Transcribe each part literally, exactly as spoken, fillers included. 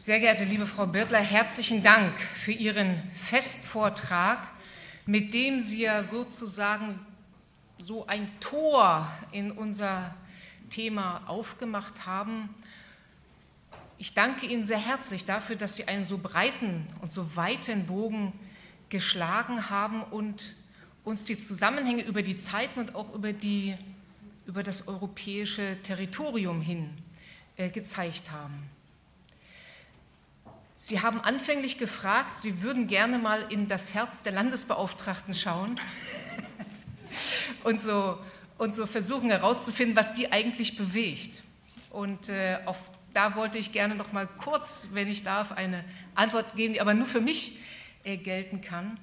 Sehr geehrte liebe Frau Birtler, herzlichen Dank für Ihren Festvortrag, mit dem Sie ja sozusagen so ein Tor in unser Thema aufgemacht haben. Ich danke Ihnen sehr herzlich dafür, dass Sie einen so breiten und so weiten Bogen geschlagen haben und uns die Zusammenhänge über die Zeiten und auch über, die, über das europäische Territorium hin äh, gezeigt haben. Sie haben anfänglich gefragt, Sie würden gerne mal in das Herz der Landesbeauftragten schauen und, so, und so versuchen herauszufinden, was die eigentlich bewegt. Und äh, auf, da wollte ich gerne noch mal kurz, wenn ich darf, eine Antwort geben, die aber nur für mich äh, gelten kann.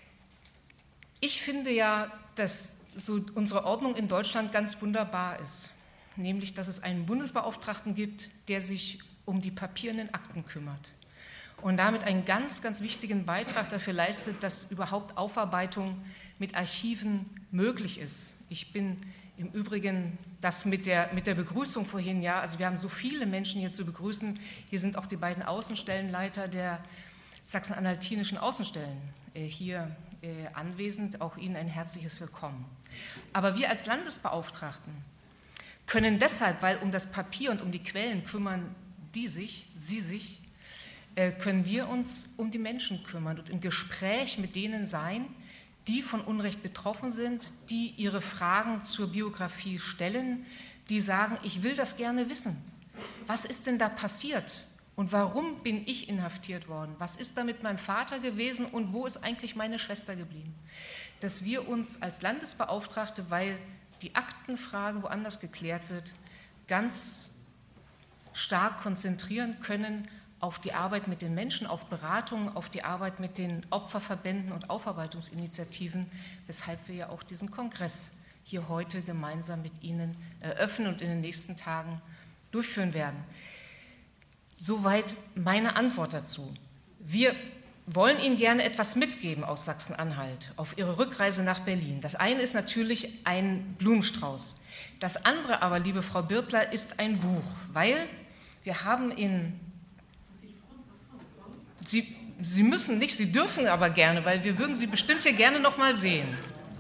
Ich finde ja, dass so unsere Ordnung in Deutschland ganz wunderbar ist, nämlich, dass es einen Bundesbeauftragten gibt, der sich um die papierenden Akten kümmert und damit einen ganz, ganz wichtigen Beitrag dafür leistet, dass überhaupt Aufarbeitung mit Archiven möglich ist. Ich bin im Übrigen das mit der, mit der Begrüßung vorhin, ja, also wir haben so viele Menschen hier zu begrüßen. Hier sind auch die beiden Außenstellenleiter der sachsen-anhaltinischen Außenstellen äh, hier äh, anwesend. Auch Ihnen ein herzliches Willkommen. Aber wir als Landesbeauftragten können deshalb, weil um das Papier und um die Quellen kümmern die sich, Sie sich, können wir uns um die Menschen kümmern und im Gespräch mit denen sein, die von Unrecht betroffen sind, die ihre Fragen zur Biografie stellen, die sagen, ich will das gerne wissen. Was ist denn da passiert und warum bin ich inhaftiert worden? Was ist da mit meinem Vater gewesen und wo ist eigentlich meine Schwester geblieben? Dass wir uns als Landesbeauftragte, weil die Aktenfrage woanders geklärt wird, ganz stark konzentrieren können auf die Arbeit mit den Menschen, auf Beratungen, auf die Arbeit mit den Opferverbänden und Aufarbeitungsinitiativen, weshalb wir ja auch diesen Kongress hier heute gemeinsam mit Ihnen eröffnen und in den nächsten Tagen durchführen werden. Soweit meine Antwort dazu. Wir wollen Ihnen gerne etwas mitgeben aus Sachsen-Anhalt auf Ihre Rückreise nach Berlin. Das eine ist natürlich ein Blumenstrauß. Das andere aber, liebe Frau Birtler, ist ein Buch, weil wir haben in Sie, Sie müssen nicht, Sie dürfen aber gerne, weil wir würden Sie bestimmt hier gerne noch mal sehen.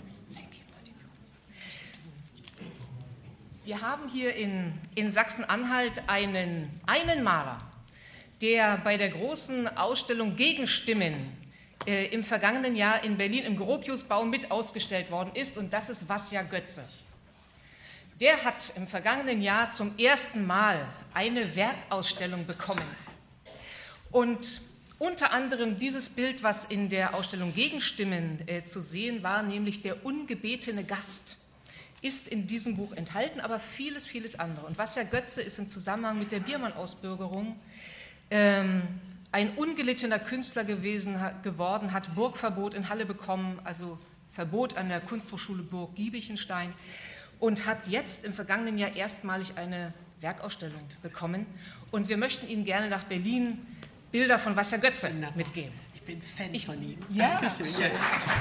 Wir haben hier in, in Sachsen-Anhalt einen, einen Maler, der bei der großen Ausstellung Gegenstimmen äh, im vergangenen Jahr in Berlin im Gropiusbau mit ausgestellt worden ist, und das ist Vasja Götze. Der hat im vergangenen Jahr zum ersten Mal eine Werkausstellung bekommen. Und unter anderem dieses Bild, was in der Ausstellung Gegenstimmen äh, zu sehen war, nämlich der ungebetene Gast, ist in diesem Buch enthalten, aber vieles, vieles andere. Und Vasja Götze ist im Zusammenhang mit der Biermann-Ausbürgerung ähm, ein ungelittener Künstler gewesen, ha, geworden, hat Burgverbot in Halle bekommen, also Verbot an der Kunsthochschule Burg-Giebichenstein, und hat jetzt im vergangenen Jahr erstmalig eine Werkausstellung bekommen. Und wir möchten Ihnen gerne nach Berlin Bilder von Vasja Götze mitgeben. Ich bin Fan ich, von ihm. Ja, Dankeschön. Schön. Herzlichen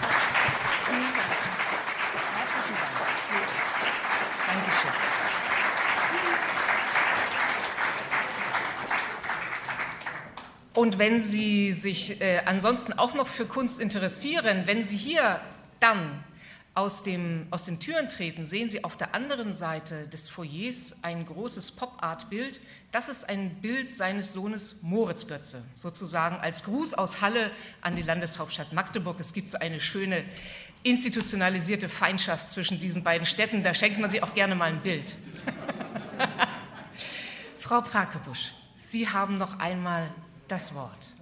Dank. Dankeschön. Und wenn Sie sich äh, ansonsten auch noch für Kunst interessieren, wenn Sie hier dann aus, dem, aus den Türen treten, sehen Sie auf der anderen Seite des Foyers ein großes Pop-Art-Bild. Das ist ein Bild seines Sohnes Moritz Götze, sozusagen als Gruß aus Halle an die Landeshauptstadt Magdeburg. Es gibt so eine schöne institutionalisierte Feindschaft zwischen diesen beiden Städten, da schenkt man sich auch gerne mal ein Bild. Frau Prakebusch, Sie haben noch einmal das Wort.